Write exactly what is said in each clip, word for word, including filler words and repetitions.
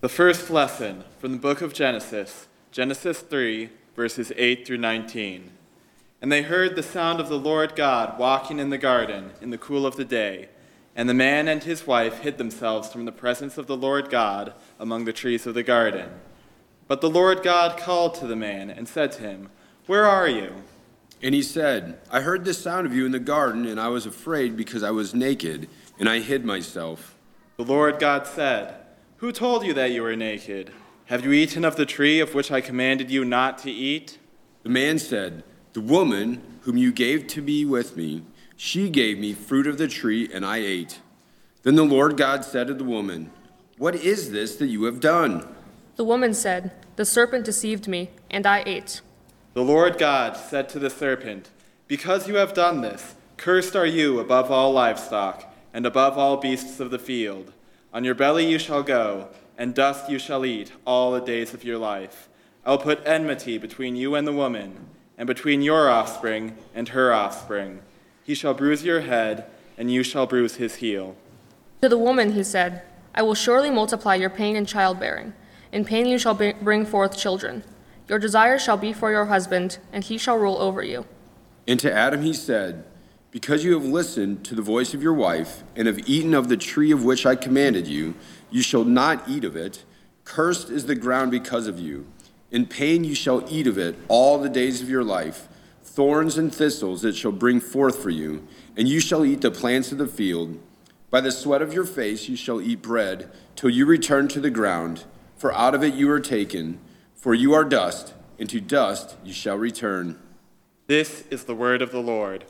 The first lesson from the book of Genesis, Genesis three, verses eight through nineteen. And they heard the sound of the Lord God walking in the garden in the cool of the day. And the man and his wife hid themselves from the presence of the Lord God among the trees of the garden. But the Lord God called to the man and said to him, "Where are you?" And he said, "I heard the sound of you in the garden, and I was afraid because I was naked, and I hid myself." The Lord God said, "Who told you that you were naked? Have you eaten of the tree of which I commanded you not to eat?" The man said, "The woman whom you gave to be with me, she gave me fruit of the tree, and I ate." Then the Lord God said to the woman, "What is this that you have done?" The woman said, "The serpent deceived me, and I ate." The Lord God said to the serpent, "Because you have done this, cursed are you above all livestock, and above all beasts of the field. On your belly you shall go, and dust you shall eat all the days of your life. I will put enmity between you and the woman, and between your offspring and her offspring. He shall bruise your head, and you shall bruise his heel." To the woman he said, "I will surely multiply your pain in childbearing. In pain you shall bring forth children. Your desire shall be for your husband, and he shall rule over you." And to Adam he said, "Because you have listened to the voice of your wife, and have eaten of the tree of which I commanded you, you shall not eat of it. Cursed is the ground because of you. In pain you shall eat of it all the days of your life. Thorns and thistles it shall bring forth for you, and you shall eat the plants of the field. By the sweat of your face you shall eat bread, till you return to the ground, for out of it you are taken. For you are dust, and to dust you shall return." This is the word of the Lord.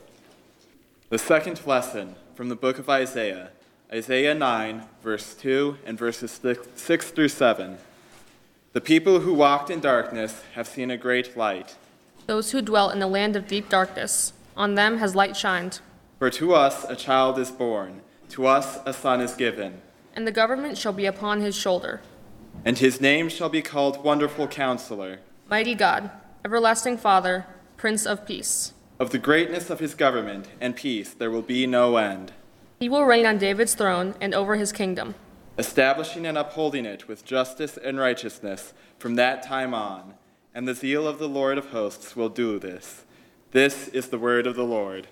The second lesson from the book of Isaiah, Isaiah nine, verse two and verses six through seven. The people who walked in darkness have seen a great light. Those who dwell in a land of deep darkness, on them has light shined. For to us a child is born, to us a son is given. And the government shall be upon his shoulder. And his name shall be called Wonderful Counselor, Mighty God, Everlasting Father, Prince of Peace. Of the greatness of his government and peace there will be no end. He will reign on David's throne and over his kingdom, establishing and upholding it with justice and righteousness from that time on. And the zeal of the Lord of hosts will do this. This is the word of the Lord.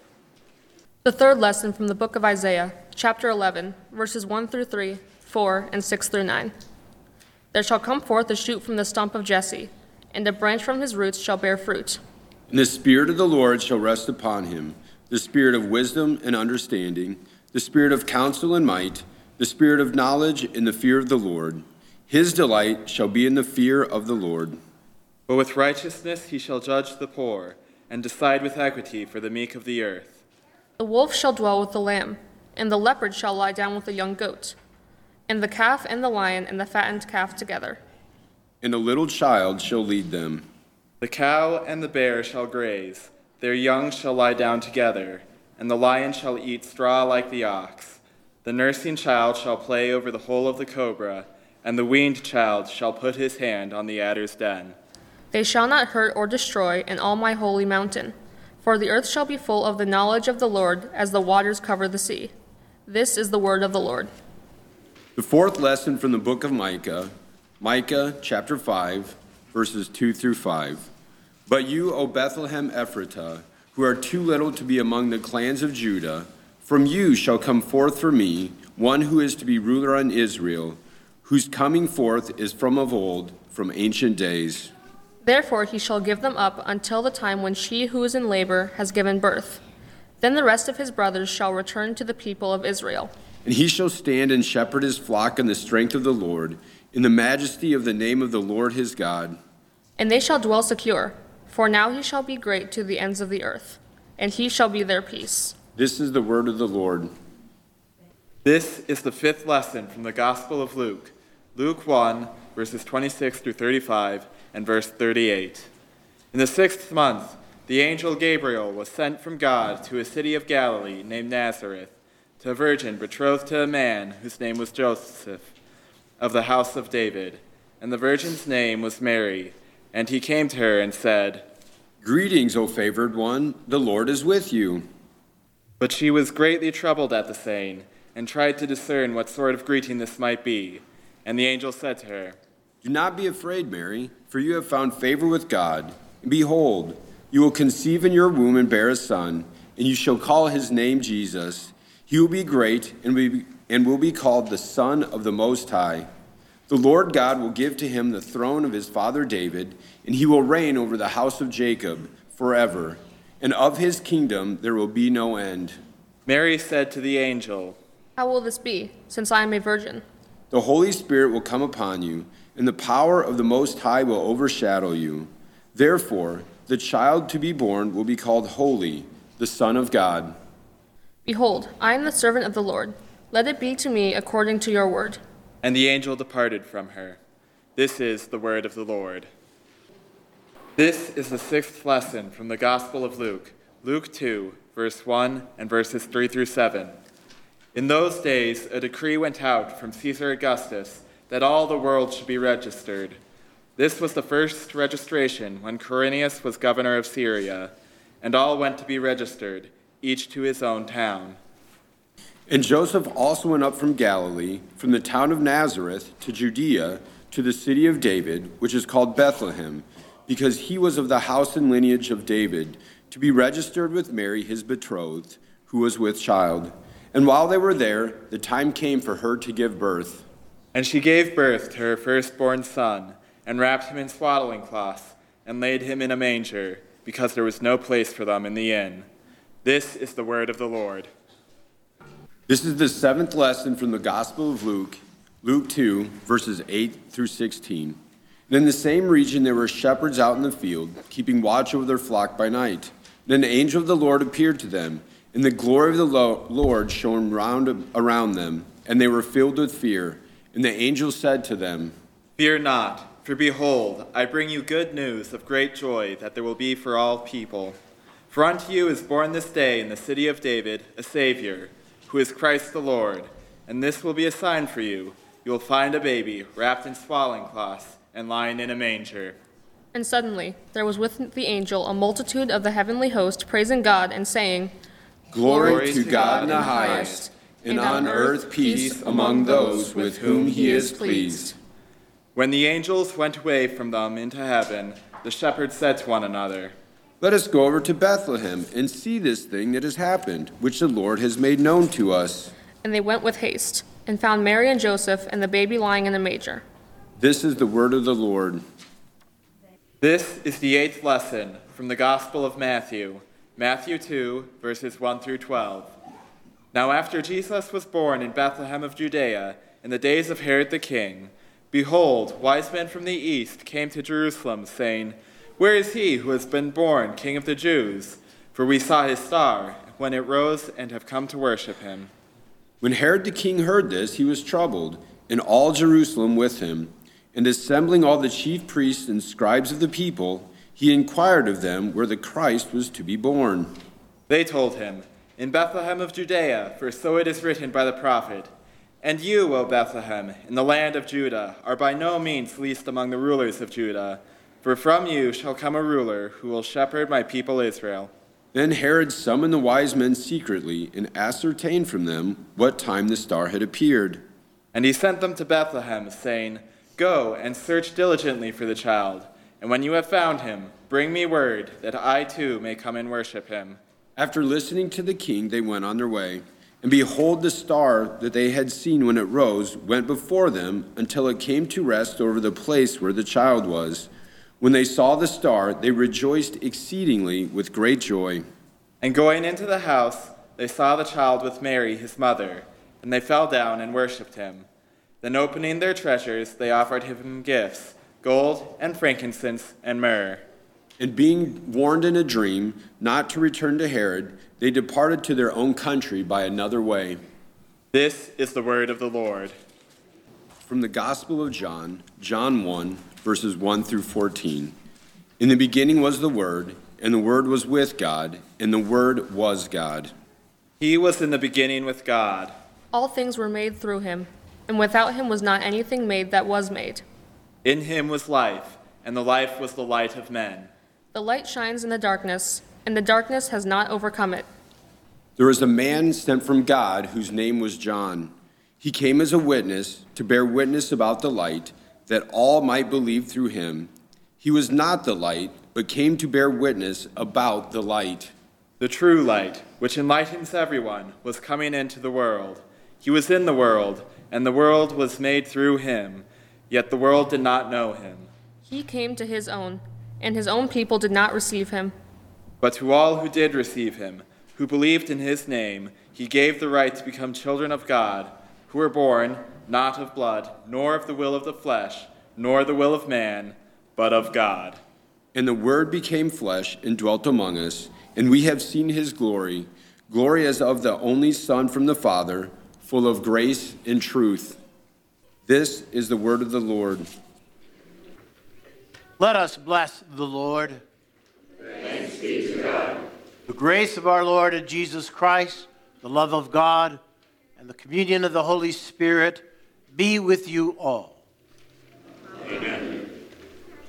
The third lesson from the book of Isaiah, chapter eleven, verses one through three, four, and six through nine. There shall come forth a shoot from the stump of Jesse, and a branch from his roots shall bear fruit. And the Spirit of the Lord shall rest upon him, the Spirit of wisdom and understanding, the Spirit of counsel and might, the Spirit of knowledge and the fear of the Lord. His delight shall be in the fear of the Lord. But with righteousness he shall judge the poor, and decide with equity for the meek of the earth. The wolf shall dwell with the lamb, and the leopard shall lie down with the young goat, and the calf and the lion and the fattened calf together. And a little child shall lead them. The cow and the bear shall graze, their young shall lie down together, and the lion shall eat straw like the ox. The nursing child shall play over the hole of the cobra, and the weaned child shall put his hand on the adder's den. They shall not hurt or destroy in all my holy mountain, for the earth shall be full of the knowledge of the Lord as the waters cover the sea. This is the word of the Lord. The fourth lesson from the book of Micah, Micah chapter five, verses two through five. But you, O Bethlehem Ephratah, who are too little to be among the clans of Judah, from you shall come forth for me one who is to be ruler on Israel, whose coming forth is from of old, from ancient days. Therefore he shall give them up until the time when she who is in labor has given birth. Then the rest of his brothers shall return to the people of Israel. And he shall stand and shepherd his flock in the strength of the Lord, in the majesty of the name of the Lord his God. And they shall dwell secure, for now he shall be great to the ends of the earth, and he shall be their peace. This is the word of the Lord. This is the fifth lesson from the Gospel of Luke, Luke one, verses twenty-six through thirty-five, and verse thirty-eight. In the sixth month, the angel Gabriel was sent from God to a city of Galilee named Nazareth, to a virgin betrothed to a man whose name was Joseph, of the house of David. And the virgin's name was Mary. And he came to her and said, "Greetings, O favored one, the Lord is with you." But she was greatly troubled at the saying, and tried to discern what sort of greeting this might be. And the angel said to her, Do not be afraid, Mary, for you have found favor with God. And behold, you will conceive in your womb and bear a son, and you shall call his name Jesus. He will be great and will be, and will be called the Son of the Most High. The Lord God will give to him the throne of his father David, and he will reign over the house of Jacob forever, and of his kingdom there will be no end. Mary said to the angel, How will this be, since I am a virgin? The Holy Spirit will come upon you, and the power of the Most High will overshadow you. Therefore, the child to be born will be called Holy, the Son of God. Behold, I am the servant of the Lord. Let it be to me according to your word. And the angel departed from her. This is the word of the Lord. This is the sixth lesson from the Gospel of Luke, Luke two, verse one and verses three through seven. In those days, a decree went out from Caesar Augustus that all the world should be registered. This was the first registration when Quirinius was governor of Syria, and all went to be registered, each to his own town. And Joseph also went up from Galilee, from the town of Nazareth to Judea, to the city of David, which is called Bethlehem, because he was of the house and lineage of David, to be registered with Mary, his betrothed, who was with child. And while they were there, the time came for her to give birth. And she gave birth to her firstborn son, and wrapped him in swaddling cloths, and laid him in a manger, because there was no place for them in the inn. This is the word of the Lord. This is the seventh lesson from the Gospel of Luke, Luke two, verses eight through sixteen. And in the same region there were shepherds out in the field, keeping watch over their flock by night. Then an angel of the Lord appeared to them, and the glory of the Lord shone round around them, and they were filled with fear. And the angel said to them, Fear not, for behold, I bring you good news of great joy that there will be for all people. For unto you is born this day in the city of David a Savior, who is Christ the Lord. And this will be a sign for you. You will find a baby wrapped in swaddling cloths and lying in a manger. And suddenly there was with the angel a multitude of the heavenly host praising God and saying, Glory to God in the highest, and on earth peace among those with whom he is pleased. When the angels went away from them into heaven, the shepherds said to one another, Let us go over to Bethlehem and see this thing that has happened, which the Lord has made known to us. And they went with haste, and found Mary and Joseph and the baby lying in a manger. This is the word of the Lord. This is the eighth lesson from the Gospel of Matthew, Matthew two, verses one through twelve. Now after Jesus was born in Bethlehem of Judea, in the days of Herod the king, behold, wise men from the east came to Jerusalem, saying, Where is he who has been born King of the Jews? For we saw his star when it rose and have come to worship him. When Herod the king heard this, he was troubled, and all Jerusalem with him. And assembling all the chief priests and scribes of the people, he inquired of them where the Christ was to be born. They told him, In Bethlehem of Judea, for so it is written by the prophet, And you, O Bethlehem, in the land of Judah, are by no means least among the rulers of Judah, for from you shall come a ruler who will shepherd my people Israel. Then Herod summoned the wise men secretly and ascertained from them what time the star had appeared. And he sent them to Bethlehem, saying, Go and search diligently for the child, and when you have found him, bring me word, that I too may come and worship him. After listening to the king, they went on their way. And behold, the star that they had seen when it rose went before them until it came to rest over the place where the child was. When they saw the star, they rejoiced exceedingly with great joy. And going into the house, they saw the child with Mary, his mother, and they fell down and worshipped him. Then opening their treasures, they offered him gifts, gold and frankincense and myrrh. And being warned in a dream not to return to Herod, they departed to their own country by another way. This is the word of the Lord. From the Gospel of John, John one, verses one through fourteen. In the beginning was the Word, and the Word was with God, and the Word was God. He was in the beginning with God. All things were made through him, and without him was not anything made that was made. In him was life, and the life was the light of men. The light shines in the darkness, and the darkness has not overcome it. There was a man sent from God whose name was John. He came as a witness to bear witness about the light, that all might believe through him. He was not the light, but came to bear witness about the light. The true light, which enlightens everyone, was coming into the world. He was in the world, and the world was made through him, yet the world did not know him. He came to his own, and his own people did not receive him. But to all who did receive him, who believed in his name, he gave the right to become children of God, who were born not of blood, nor of the will of the flesh, nor the will of man, but of God. And the Word became flesh and dwelt among us, and we have seen his glory, glory as of the only Son from the Father, full of grace and truth. This is the word of the Lord. Let us bless the Lord. Thanks be to God. The grace of our Lord and Jesus Christ, the love of God, and the communion of the Holy Spirit be with you all.